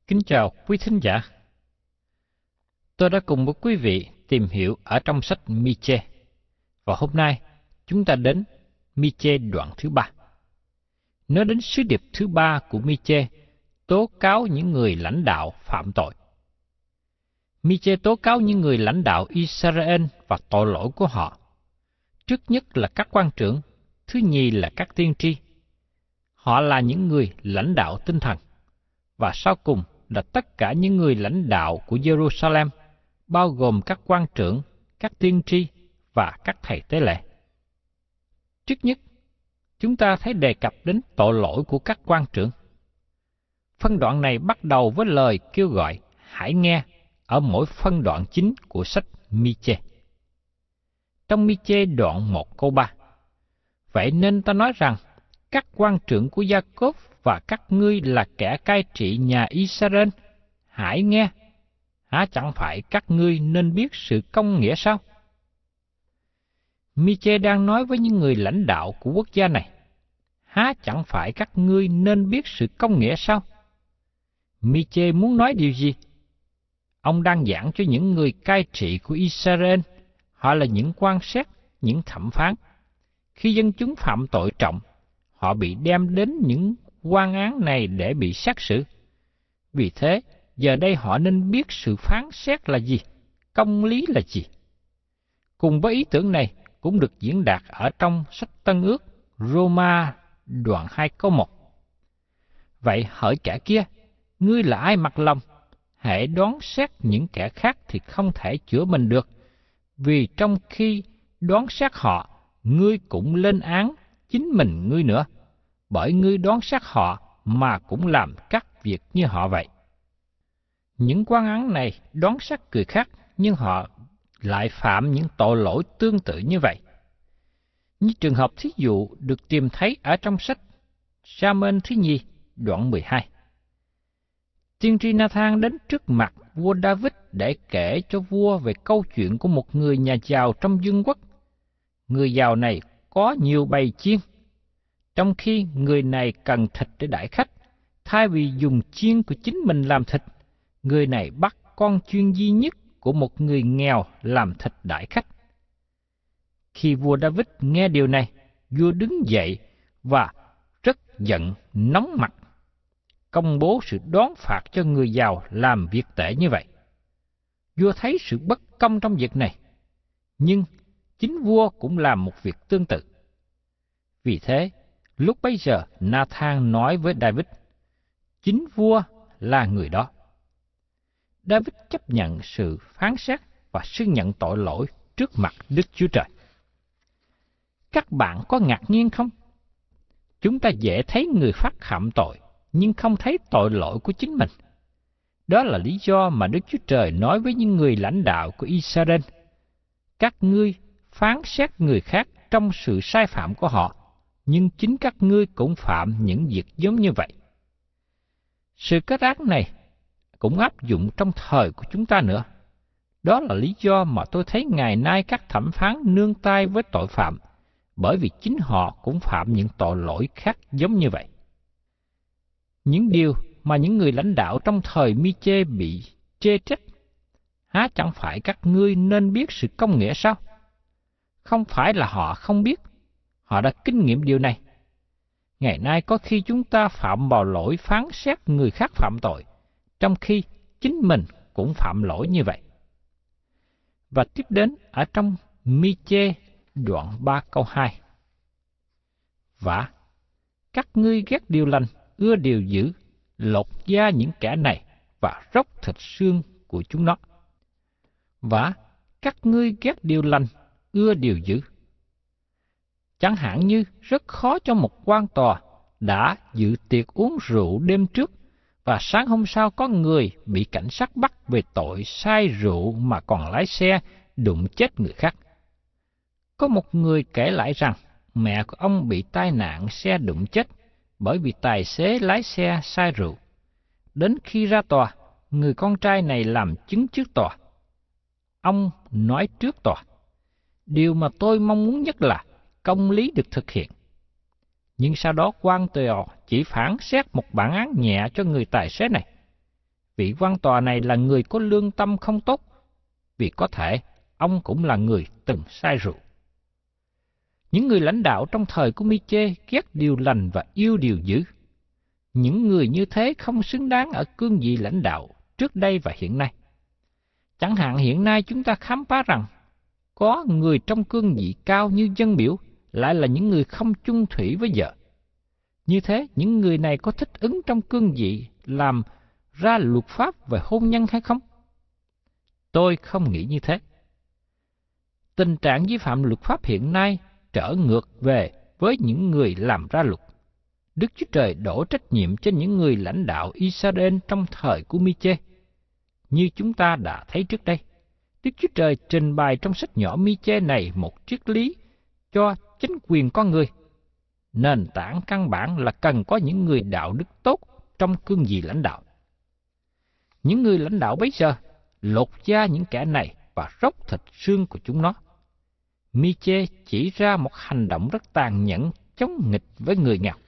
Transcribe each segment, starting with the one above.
Kính chào quý thính giả. Tôi đã cùng với quý vị tìm hiểu ở trong sách Mi-chê. Và hôm nay chúng ta đến Mi-chê đoạn thứ 3. Nói đến sứ điệp thứ 3 của Mi-chê, tố cáo những người lãnh đạo phạm tội. Mi-chê tố cáo những người lãnh đạo Israel và tội lỗi của họ. Trước nhất là các quan trưởng, thứ nhì là các tiên tri. Họ là những người lãnh đạo tinh thần. Và sau cùng là tất cả những người lãnh đạo của Jerusalem, bao gồm các quan trưởng, các tiên tri và các thầy tế lễ. Trước nhất, chúng ta thấy đề cập đến tội lỗi của các quan trưởng. Phân đoạn này bắt đầu với lời kêu gọi hãy nghe ở mỗi phân đoạn chính của sách Mi-chê. Trong Mi-chê đoạn 1 câu 3, vậy nên ta nói rằng các quan trưởng của Gia-cốp và các ngươi là kẻ cai trị nhà Israel, hãy nghe, há chẳng phải các ngươi nên biết sự công nghĩa sao? Mi-chê đang nói với những người lãnh đạo của quốc gia này, há chẳng phải các ngươi nên biết sự công nghĩa sao? Mi-chê muốn nói điều gì? Ông đang giảng cho những người cai trị của Israel, họ là những quan xét, những thẩm phán. Khi dân chúng phạm tội trọng, họ bị đem đến những quan án này để bị xét xử. Vì thế, giờ đây họ nên biết sự phán xét là gì, công lý là gì. Cùng với ý tưởng này cũng được diễn đạt ở trong sách Tân Ước, Roma đoạn 2 câu 1. Vậy hỡi kẻ kia, ngươi là ai mặc lòng? Hễ đoán xét những kẻ khác thì không thể chữa mình được, vì trong khi đoán xét họ, ngươi cũng lên án chính mình ngươi nữa, bởi ngươi đoán xét họ mà cũng làm các việc như họ vậy. Những quan án này đoán xét người khác, nhưng họ lại phạm những tội lỗi tương tự như vậy. Như trường hợp thí dụ được tìm thấy ở trong sách Sa-mên thứ nhì, đoạn 12. Tiên tri Na-than đến trước mặt vua David để kể cho vua về câu chuyện của một người nhà giàu trong vương quốc. Người giàu này có nhiều bầy chiên. Trong khi người này cần thịt để đãi khách, thay vì dùng chiên của chính mình làm thịt, người này bắt con chiên duy nhất của một người nghèo làm thịt đãi khách. Khi vua David nghe điều này, vua đứng dậy và rất giận, nóng mặt, công bố sự đón phạt cho người giàu làm việc tệ như vậy. Vua thấy sự bất công trong việc này, nhưng chính vua cũng làm một việc tương tự. Vì thế, lúc bấy giờ Na-than nói với David, chính vua là người đó. David chấp nhận sự phán xét và xưng nhận tội lỗi trước mặt Đức Chúa Trời. Các bạn có ngạc nhiên không? Chúng ta dễ thấy người phát phạm tội, nhưng không thấy tội lỗi của chính mình. Đó là lý do mà Đức Chúa Trời nói với những người lãnh đạo của Israel, các ngươi phán xét người khác trong sự sai phạm của họ, nhưng chính các ngươi cũng phạm những việc giống như vậy. Sự kết án này cũng áp dụng trong thời của chúng ta nữa. Đó là lý do mà tôi thấy ngày nay các thẩm phán nương tay với tội phạm, bởi vì chính họ cũng phạm những tội lỗi khác giống như vậy. Những điều mà những người lãnh đạo trong thời Mi-chê bị chê trách, há chẳng phải các ngươi nên biết sự công nghĩa sao? Không phải là họ không biết, họ đã kinh nghiệm điều này. Ngày nay có khi chúng ta phạm vào lỗi phán xét người khác phạm tội, trong khi chính mình cũng phạm lỗi như vậy. Và tiếp đến ở trong Mi-chê đoạn 3 câu 2. Vả, các ngươi ghét điều lành, ưa điều dữ, lột da những kẻ này và róc thịt xương của chúng nó. Vả, các ngươi ghét điều lành, ưa điều dữ. Chẳng hạn như rất khó cho một quan tòa đã dự tiệc uống rượu đêm trước và sáng hôm sau có người bị cảnh sát bắt về tội say rượu mà còn lái xe đụng chết người khác. Có một người kể lại rằng mẹ của ông bị tai nạn xe đụng chết bởi vì tài xế lái xe say rượu. Đến khi ra tòa, người con trai này làm chứng trước tòa. Ông nói trước tòa, điều mà tôi mong muốn nhất là công lý được thực hiện. Nhưng sau đó quan tòa chỉ phán xét một bản án nhẹ cho người tài xế này. Vị quan tòa này là người có lương tâm không tốt, vì có thể ông cũng là người từng say rượu. Những người lãnh đạo trong thời của Mi-chê ghét điều lành và yêu điều dữ. Những người như thế không xứng đáng ở cương vị lãnh đạo trước đây và hiện nay. Chẳng hạn hiện nay chúng ta khám phá rằng có người trong cương vị cao như dân biểu lại là những người không chung thủy với vợ. Như thế, những người này có thích ứng trong cương vị làm ra luật pháp về hôn nhân hay không? Tôi không nghĩ như thế. Tình trạng vi phạm luật pháp hiện nay trở ngược về với những người làm ra luật. Đức Chúa Trời đổ trách nhiệm trên những người lãnh đạo Israel trong thời của Mi-chê. Như chúng ta đã thấy trước đây, Đức Chúa Trời trình bày trong sách nhỏ Mi-chê này một triết lý cho chính quyền con người. Nền tảng căn bản là cần có những người đạo đức tốt trong cương vị lãnh đạo. Những người lãnh đạo bấy giờ lột da những kẻ này và róc thịt xương của chúng nó. Mi-chê chỉ ra một hành động rất tàn nhẫn chống nghịch với người nghèo.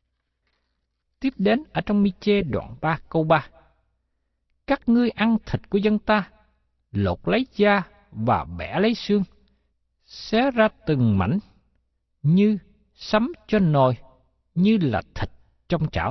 Tiếp đến ở trong Mi-chê đoạn 3 câu 3. Các ngươi ăn thịt của dân ta, lột lấy da và bẻ lấy xương, xé ra từng mảnh như sắm cho nồi, như là thịt trong chảo.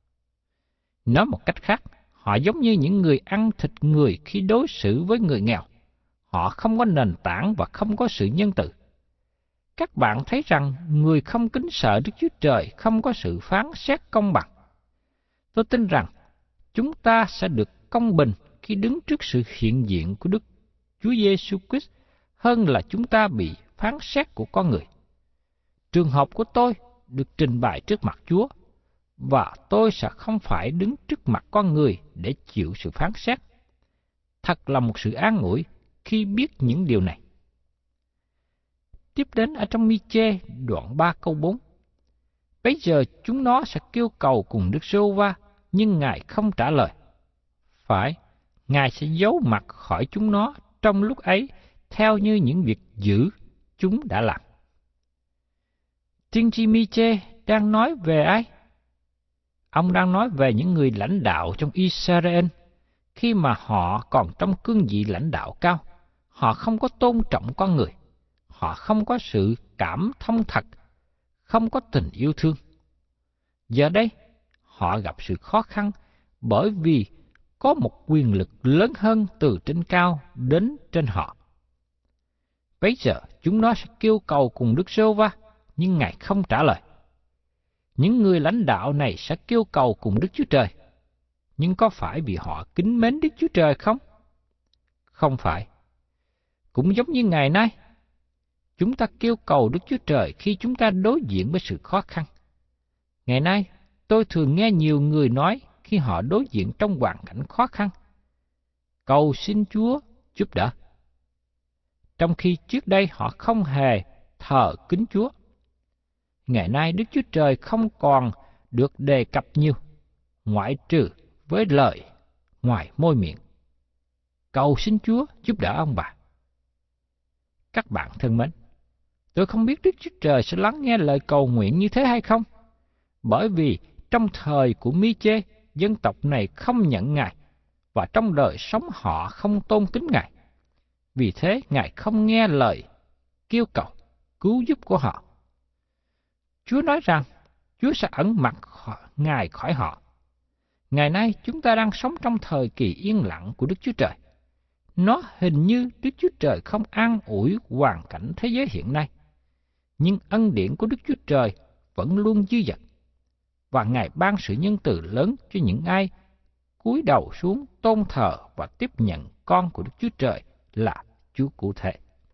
Nói một cách khác, họ giống như những người ăn thịt người khi đối xử với người nghèo. Họ không có nền tảng và không có sự nhân từ. Các bạn thấy rằng người không kính sợ Đức Chúa Trời không có sự phán xét công bằng. Tôi tin rằng chúng ta sẽ được công bình khi đứng trước sự hiện diện của Đức Chúa Giêsu Christ hơn là chúng ta bị phán xét của con người. Trường hợp của tôi được trình bày trước mặt Chúa, và tôi sẽ không phải đứng trước mặt con người để chịu sự phán xét. Thật là một sự an ủi khi biết những điều này. Tiếp đến ở trong Mi-chê đoạn 3 câu 4. Bây giờ chúng nó sẽ kêu cầu cùng Đức Giê-hô-va, nhưng Ngài không trả lời. Phải, Ngài sẽ giấu mặt khỏi chúng nó trong lúc ấy, theo như những việc dữ chúng đã làm. Tiên tri Mi-chê đang nói về ai? Ông đang nói về những người lãnh đạo trong Israel. Khi mà họ còn trong cương vị lãnh đạo cao, họ không có tôn trọng con người. Họ không có sự cảm thông thật, không có tình yêu thương. Giờ đây, họ gặp sự khó khăn bởi vì có một quyền lực lớn hơn từ trên cao đến trên họ. Bây giờ chúng nó sẽ kêu cầu cùng Đức Giê-hô-va, nhưng Ngài không trả lời. Những người lãnh đạo này sẽ kêu cầu cùng Đức Chúa Trời, nhưng có phải vì họ kính mến Đức Chúa Trời không? Không phải. Cũng giống như ngày nay, chúng ta kêu cầu Đức Chúa Trời khi chúng ta đối diện với sự khó khăn. Ngày nay, tôi thường nghe nhiều người nói khi họ đối diện trong hoàn cảnh khó khăn, cầu xin Chúa giúp đỡ. Trong khi trước đây họ không hề thờ kính Chúa. Ngày nay Đức Chúa Trời không còn được đề cập nhiều, ngoại trừ với lời ngoài môi miệng. Cầu xin Chúa giúp đỡ ông bà. Các bạn thân mến, tôi không biết Đức Chúa Trời sẽ lắng nghe lời cầu nguyện như thế hay không, bởi vì trong thời của Mi-chê, dân tộc này không nhận Ngài, và trong đời sống họ không tôn kính Ngài. Vì thế, Ngài không nghe lời kêu cầu cứu giúp của họ. Chúa nói rằng, Chúa sẽ ẩn mặt Ngài khỏi họ. Ngày nay, chúng ta đang sống trong thời kỳ yên lặng của Đức Chúa Trời. Nó hình như Đức Chúa Trời không an ủi hoàn cảnh thế giới hiện nay. Nhưng ân điển của Đức Chúa Trời vẫn luôn dư dật, và Ngài ban sự nhân từ lớn cho những ai cúi đầu xuống tôn thờ và tiếp nhận con của Đức Chúa Trời là Chúa cụ thể.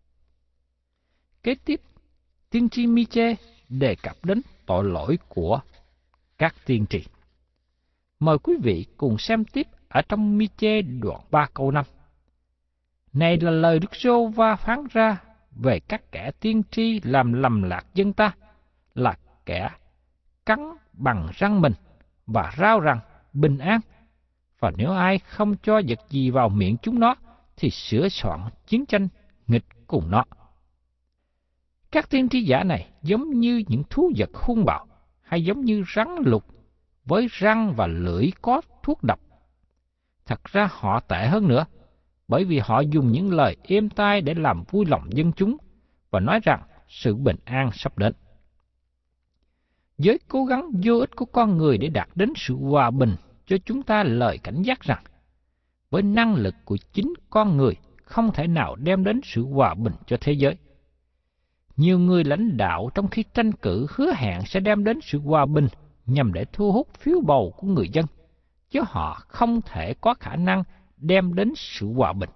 Kế tiếp, tiên tri Mi-chê đề cập đến tội lỗi của các tiên tri. Mời quý vị cùng xem tiếp ở trong Mi-chê đoạn 3 câu 5. Này là lời Đức Giê-hô-va phán ra về các kẻ tiên tri làm lầm lạc dân ta, là kẻ cắn bằng răng mình và rao rằng bình an. Và nếu ai không cho vật gì vào miệng chúng nó, thì sửa soạn chiến tranh nghịch cùng nó. Các tiên tri giả này giống như những thú vật hung bạo, hay giống như rắn lục với răng và lưỡi có thuốc độc. Thật ra họ tệ hơn nữa, bởi vì họ dùng những lời êm tai để làm vui lòng dân chúng và nói rằng sự bình an sắp đến. Với cố gắng vô ích của con người để đạt đến sự hòa bình, cho chúng ta lời cảnh giác rằng, với năng lực của chính con người không thể nào đem đến sự hòa bình cho thế giới. Nhiều người lãnh đạo trong khi tranh cử hứa hẹn sẽ đem đến sự hòa bình nhằm để thu hút phiếu bầu của người dân, chứ họ không thể có khả năng đem đến sự hòa bình.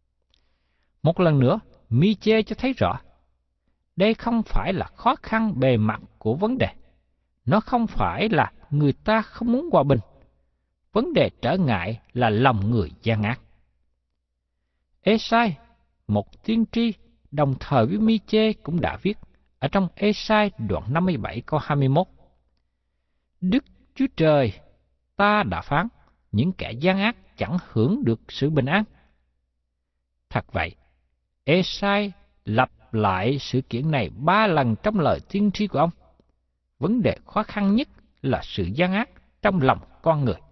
Một lần nữa, Mi-chê cho thấy rõ, đây không phải là khó khăn bề mặt của vấn đề. Nó không phải là người ta không muốn hòa bình. Vấn đề trở ngại là lòng người gian ác. Ê-sai, một tiên tri đồng thời với Mi-chê cũng đã viết ở trong Ê-sai đoạn 57 câu 21. Đức Chúa Trời ta đã phán, những kẻ gian ác chẳng hưởng được sự bình an. Thật vậy, Ê-sai lặp lại sự kiện này 3 lần trong lời tiên tri của ông. Vấn đề khó khăn nhất là sự gian ác trong lòng con người.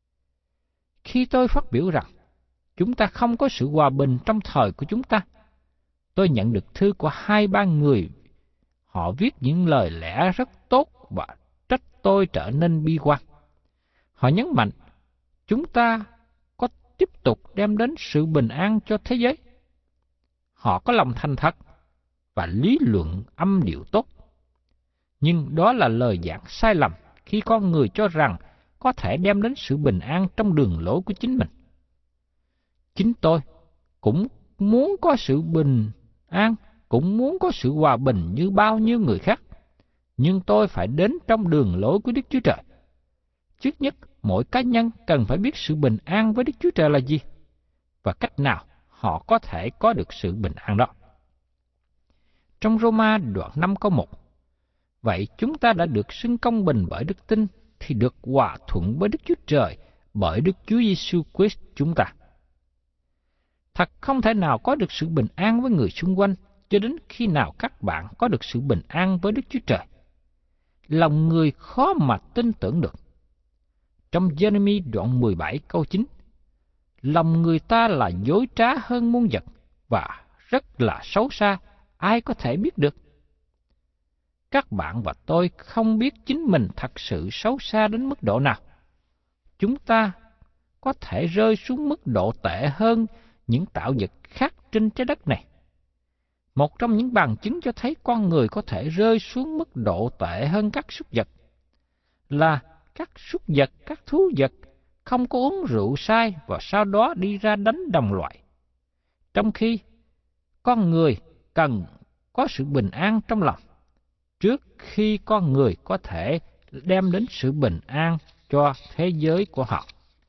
Khi tôi phát biểu rằng chúng ta không có sự hòa bình trong thời của chúng ta, tôi nhận được thư của 2-3 người. Họ viết những lời lẽ rất tốt và trách tôi trở nên bi quan. Họ nhấn mạnh, chúng ta có tiếp tục đem đến sự bình an cho thế giới. Họ có lòng thành thật và lý luận âm điệu tốt. Nhưng đó là lời giảng sai lầm khi con người cho rằng có thể đem đến sự bình an trong đường lối của chính mình. Chính tôi cũng muốn có sự bình an, cũng muốn có sự hòa bình như bao nhiêu người khác, nhưng tôi phải đến trong đường lối của Đức Chúa Trời. Trước nhất, mỗi cá nhân cần phải biết sự bình an với Đức Chúa Trời là gì, và cách nào họ có thể có được sự bình an đó. Trong Roma đoạn 5 câu 1, vậy chúng ta đã được xưng công bình bởi đức tin, thì được hòa thuận với Đức Chúa Trời bởi Đức Chúa Giêsu Christ chúng ta. Thật không thể nào có được sự bình an với người xung quanh cho đến khi nào các bạn có được sự bình an với Đức Chúa Trời. Lòng người khó mà tin tưởng được. Trong Giê-rê-mi đoạn 17 câu 9, lòng người ta là dối trá hơn muôn vật và rất là xấu xa, ai có thể biết được? Các bạn và tôi không biết chính mình thật sự xấu xa đến mức độ nào. Chúng ta có thể rơi xuống mức độ tệ hơn những tạo vật khác trên trái đất này. Một trong những bằng chứng cho thấy con người có thể rơi xuống mức độ tệ hơn các súc vật là các súc vật, các thú vật không có uống rượu sai và sau đó đi ra đánh đồng loại. Trong khi con người cần có sự bình an trong lòng, trước khi con người có thể đem đến sự bình an cho thế giới của họ.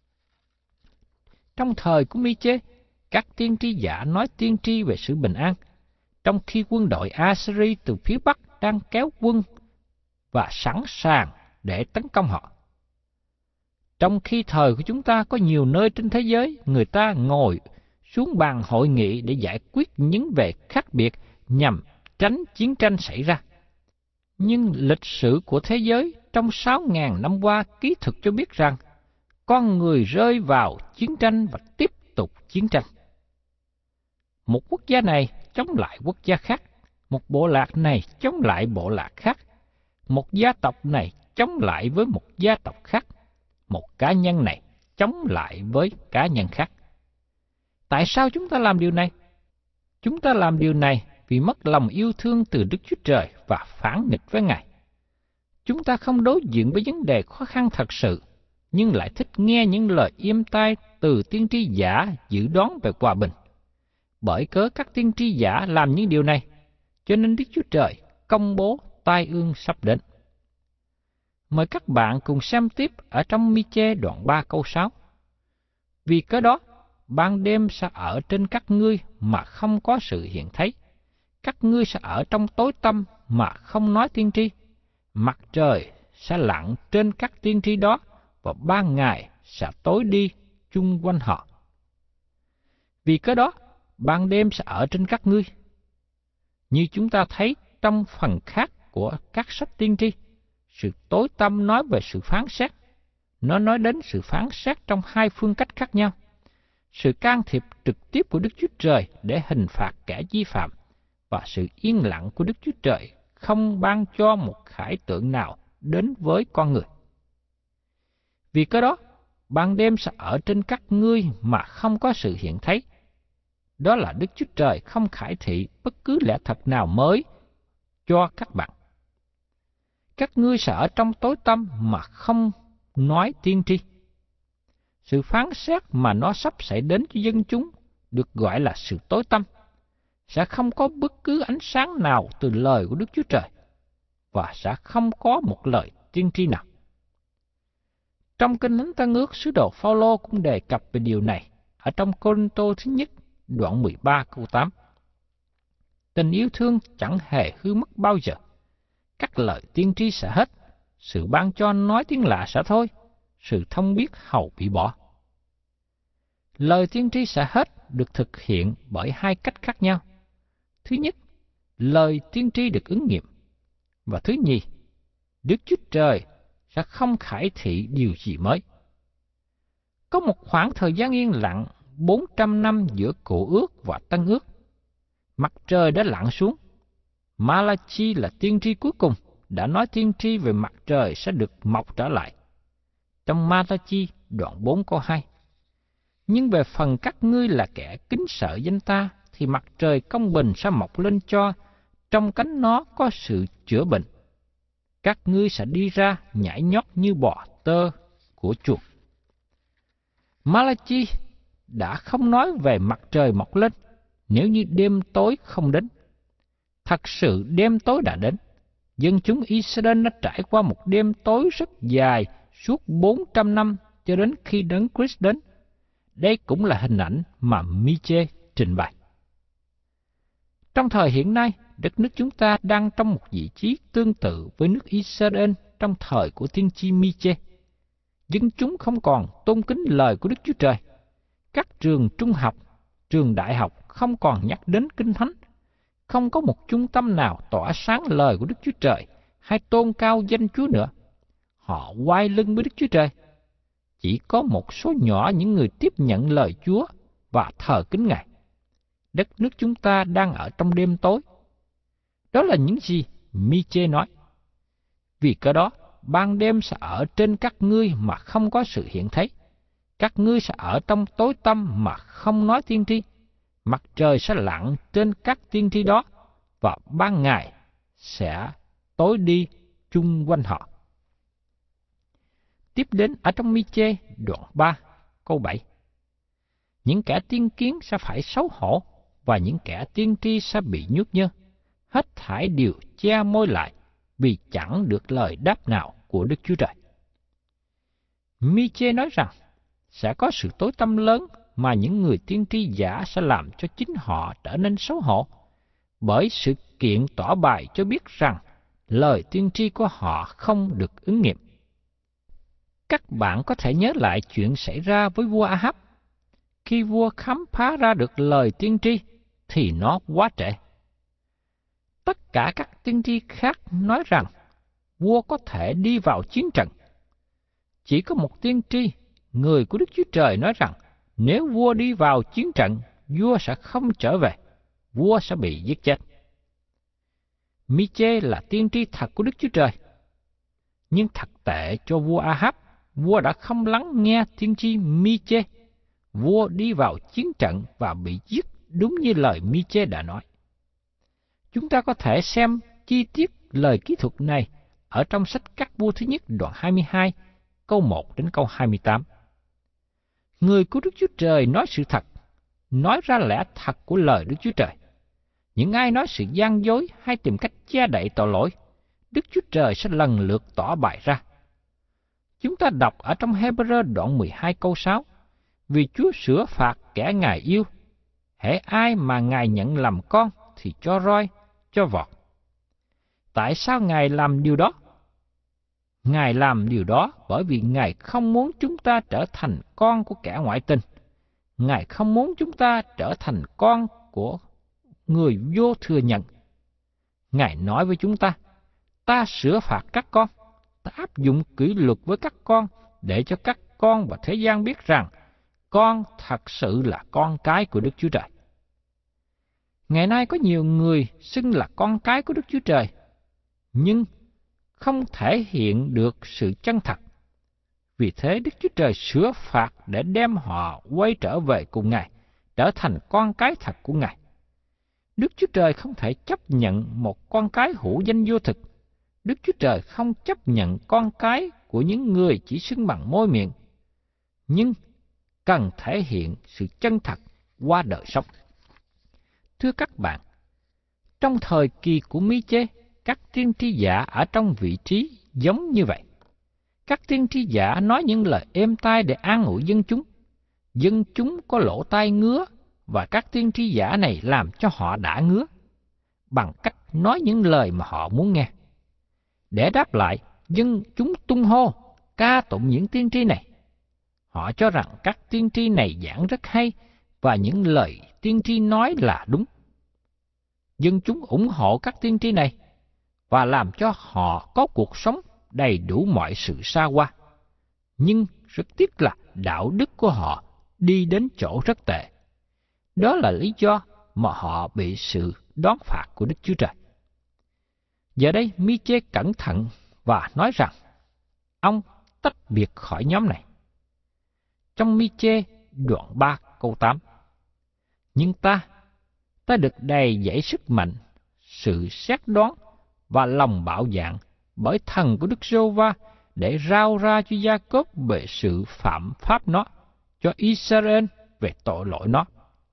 Trong thời của Mi-chê, các tiên tri giả nói tiên tri về sự bình an, trong khi quân đội Assyri từ phía Bắc đang kéo quân và sẵn sàng để tấn công họ. Trong khi thời của chúng ta có nhiều nơi trên thế giới, người ta ngồi xuống bàn hội nghị để giải quyết những về khác biệt nhằm tránh chiến tranh xảy ra. Nhưng lịch sử của thế giới trong 6.000 năm qua ký thực cho biết rằng con người rơi vào chiến tranh và tiếp tục chiến tranh. Một quốc gia này chống lại quốc gia khác, một bộ lạc này chống lại bộ lạc khác, một gia tộc này chống lại với một gia tộc khác, một cá nhân này chống lại với cá nhân khác. Tại sao chúng ta làm điều này? Chúng ta làm điều này vì mất lòng yêu thương từ Đức Chúa Trời và phản nghịch với Ngài. Chúng ta không đối diện với vấn đề khó khăn thật sự, nhưng lại thích nghe những lời êm tai từ tiên tri giả dự đoán về hòa bình. Bởi cớ các tiên tri giả làm những điều này, cho nên Đức Chúa Trời công bố tai ương sắp đến. Mời các bạn cùng xem tiếp ở trong Mi-chê đoạn 3 câu 6. Vì cớ đó, ban đêm sẽ ở trên các ngươi mà không có sự hiện thấy. Các ngươi sẽ ở trong tối tăm mà không nói tiên tri. Mặt trời sẽ lặn trên các tiên tri đó và ban ngày sẽ tối đi chung quanh họ. Vì cớ đó, ban đêm sẽ ở trên các ngươi. Như chúng ta thấy trong phần khác của các sách tiên tri, sự tối tăm nói về sự phán xét, Nó nói đến sự phán xét trong hai phương cách khác nhau. Sự can thiệp trực tiếp của Đức Chúa Trời để hình phạt kẻ vi phạm, và sự yên lặng của Đức Chúa Trời không ban cho một khải tượng nào đến với con người. Vì cái đó, ban đêm sẽ ở trên các ngươi mà không có sự hiện thấy. Đó là Đức Chúa Trời không khải thị bất cứ lẽ thật nào mới cho các bạn. Các ngươi sẽ ở trong tối tăm mà không nói tiên tri. Sự phán xét mà nó sắp xảy đến cho dân chúng được gọi là sự tối tăm. Sẽ không có bất cứ ánh sáng nào từ lời của Đức Chúa Trời, và sẽ không có một lời tiên tri nào. Trong Kinh Thánh Tân Ước, sứ đồ Phao-lô cũng đề cập về điều này ở trong Cô-rinh-tô thứ nhất, đoạn 13 câu 8. Tình yêu thương chẳng hề hư mất bao giờ. Các lời tiên tri sẽ hết, sự ban cho nói tiếng lạ sẽ thôi, sự thông biết hầu bị bỏ. Lời tiên tri sẽ hết được thực hiện bởi hai cách khác nhau. Thứ nhất, lời tiên tri được ứng nghiệm. Và thứ nhì, Đức Chúa Trời sẽ không khải thị điều gì mới. Có một khoảng thời gian yên lặng 400 năm giữa Cựu Ước và Tân Ước. Mặt trời đã lặn xuống. Ma-la-chi là tiên tri cuối cùng đã nói tiên tri về mặt trời sẽ được mọc trở lại. Trong Ma-la-chi đoạn 4 câu 2. Nhưng về phần các ngươi là kẻ kính sợ danh ta, thì mặt trời công bình sẽ mọc lên cho, trong cánh nó có sự chữa bệnh. Các ngươi sẽ đi ra nhảy nhót như bò tơ của chuột. Ma-la-chi đã không nói về mặt trời mọc lên nếu như đêm tối không đến. Thật sự đêm tối đã đến. Dân chúng Israel đã trải qua một đêm tối rất dài suốt 400 năm cho đến khi Đấng Christ đến. Đây cũng là hình ảnh mà Mi-chê trình bày. Trong thời hiện nay, đất nước chúng ta đang trong một vị trí tương tự với nước Israel trong thời của tiên tri Mi-chê. Dân chúng không còn tôn kính lời của Đức Chúa Trời. Các trường trung học, trường đại học không còn nhắc đến Kinh Thánh. Không có một trung tâm nào tỏa sáng lời của Đức Chúa Trời hay tôn cao danh Chúa nữa. Họ quay lưng với Đức Chúa Trời. Chỉ có một số nhỏ những người tiếp nhận lời Chúa và thờ kính Ngài. Đất nước chúng ta đang ở trong đêm tối. Đó là những gì Mi-chê nói. Vì cái đó, ban đêm sẽ ở trên các ngươi mà không có sự hiện thấy. Các ngươi sẽ ở trong tối tăm mà không nói tiên tri. Mặt trời sẽ lặn trên các tiên tri đó, và ban ngày sẽ tối đi chung quanh họ. Tiếp đến ở trong Mi-chê đoạn 3 câu 7. Những kẻ tiên kiến sẽ phải xấu hổ, và những kẻ tiên tri sẽ bị nhút nhơ. Hết thảy đều che môi lại, vì chẳng được lời đáp nào của Đức Chúa Trời. Mi-chê nói rằng sẽ có sự tối tăm lớn mà những người tiên tri giả sẽ làm cho chính họ trở nên xấu hổ, bởi sự kiện tỏ bày cho biết rằng lời tiên tri của họ không được ứng nghiệm. Các bạn có thể nhớ lại chuyện xảy ra với vua A-háp. Khi vua khám phá ra được lời tiên tri, thì nó quá trễ. Tất cả các tiên tri khác nói rằng vua có thể đi vào chiến trận. Chỉ có một tiên tri, người của Đức Chúa Trời nói rằng nếu vua đi vào chiến trận, vua sẽ không trở về, vua sẽ bị giết chết. Mi-chê là tiên tri thật của Đức Chúa Trời. Nhưng thật tệ cho vua A-háp, vua đã không lắng nghe tiên tri Mi-chê. Vua đi vào chiến trận và bị giết đúng như lời Mi-chê đã nói. Chúng ta có thể xem chi tiết lời kỹ thuật này ở trong sách Các Vua thứ nhất đoạn 22, câu 1 đến câu 28. Người của Đức Chúa Trời nói sự thật, nói ra lẽ thật của lời Đức Chúa Trời. Những ai nói sự gian dối hay tìm cách che đậy tội lỗi, Đức Chúa Trời sẽ lần lượt tỏ bày ra. Chúng ta đọc ở trong Hê-bơ-rơ đoạn 12 câu 6, vì Chúa sửa phạt kẻ Ngài yêu, hễ ai mà Ngài nhận làm con thì cho roi, cho vọt. Tại sao Ngài làm điều đó? Ngài làm điều đó bởi vì Ngài không muốn chúng ta trở thành con của kẻ ngoại tình. Ngài không muốn chúng ta trở thành con của người vô thừa nhận. Ngài nói với chúng ta, ta sửa phạt các con, ta áp dụng kỷ luật với các con để cho các con và thế gian biết rằng con thật sự là con cái của Đức Chúa Trời. Ngày nay có nhiều người xưng là con cái của Đức Chúa Trời, nhưng không thể hiện được sự chân thật. Vì thế Đức Chúa Trời sửa phạt để đem họ quay trở về cùng Ngài, trở thành con cái thật của Ngài. Đức Chúa Trời không thể chấp nhận một con cái hữu danh vô thực. Đức Chúa Trời không chấp nhận con cái của những người chỉ xưng bằng môi miệng, nhưng cần thể hiện sự chân thật qua đời sống. Thưa các bạn, trong thời kỳ của Mi-chê, các tiên tri giả ở trong vị trí giống như vậy. Các tiên tri giả nói những lời êm tai để an ủi dân chúng. Dân chúng có lỗ tai ngứa, và các tiên tri giả này làm cho họ đã ngứa, bằng cách nói những lời mà họ muốn nghe. Để đáp lại, dân chúng tung hô, ca tụng những tiên tri này. Họ cho rằng các tiên tri này giảng rất hay, và những lời tiên tri nói là đúng. Dân chúng ủng hộ các tiên tri này, và làm cho họ có cuộc sống đầy đủ mọi sự xa hoa. Nhưng rất tiếc là đạo đức của họ đi đến chỗ rất tệ. Đó là lý do mà họ bị sự đón phạt của Đức Chúa Trời. Giờ đây Mi-chê cẩn thận và nói rằng ông tách biệt khỏi nhóm này. Trong Mi-chê đoạn 3 câu 8: Nhưng ta được đầy dẫy sức mạnh, sự xét đoán và lòng bạo dạn bởi thần của Đức Giê-hô-va để rao ra cho Gia-cốp về sự phạm pháp nó, cho Israel về tội lỗi nó.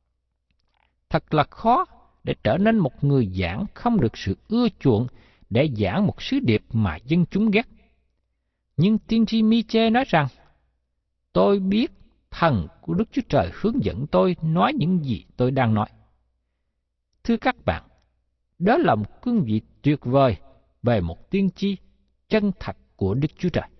Thật là khó để trở nên một người giảng không được sự ưa chuộng, để giảng một sứ điệp mà dân chúng ghét. Nhưng tiên tri Mi-chê nói rằng, tôi biết thần của Đức Chúa Trời hướng dẫn tôi nói những gì tôi đang nói. Thưa các bạn, đó là một cương vị tuyệt vời về một tiên tri chân thật của Đức Chúa Trời.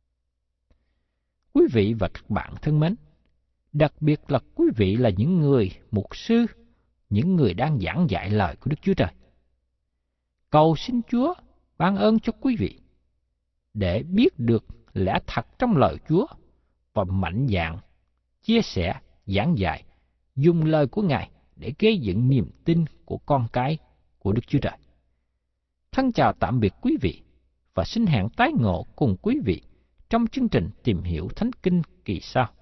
Quý vị và các bạn thân mến, đặc biệt là quý vị là những người mục sư, những người đang giảng dạy lời của Đức Chúa Trời. Cầu xin Chúa ban ơn cho quý vị để biết được lẽ thật trong lời Chúa và mạnh dạn chia sẻ, giảng dạy, dùng lời của Ngài để gây dựng niềm tin của con cái của Đức Chúa Trời. Thân chào tạm biệt quý vị và xin hẹn tái ngộ cùng quý vị trong chương trình Tìm Hiểu Thánh Kinh kỳ sau.